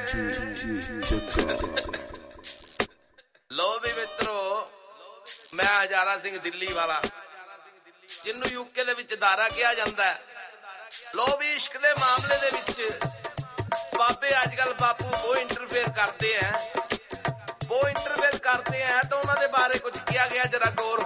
ਲੋ ਵੀ ਮਿੱਤਰੋ, ਮੈਂ ਹਜ਼ਾਰਾ ਸਿੰਘ ਦਿੱਲੀ ਵਾਲਾ, ਜਿਹਨੂੰ ਯੂਕੇ ਦੇ ਵਿੱਚ ਦਾਰਾ ਕਿਹਾ ਜਾਂਦਾ ਹੈ। ਲੋ ਵੀ ਇਸ਼ਕ ਦੇ ਮਾਮਲੇ ਦੇ ਵਿੱਚ ਬਾਬੇ ਅੱਜ ਕੱਲ ਬਾਪੂ ਬਹੁਤ ਇੰਟਰਫੇਅਰ ਕਰਦੇ ਹੈ, ਤਾਂ ਉਹਨਾਂ ਦੇ ਬਾਰੇ ਕੁਝ ਕਿਹਾ ਗਿਆ, ਜਰਾ ਗੌਰ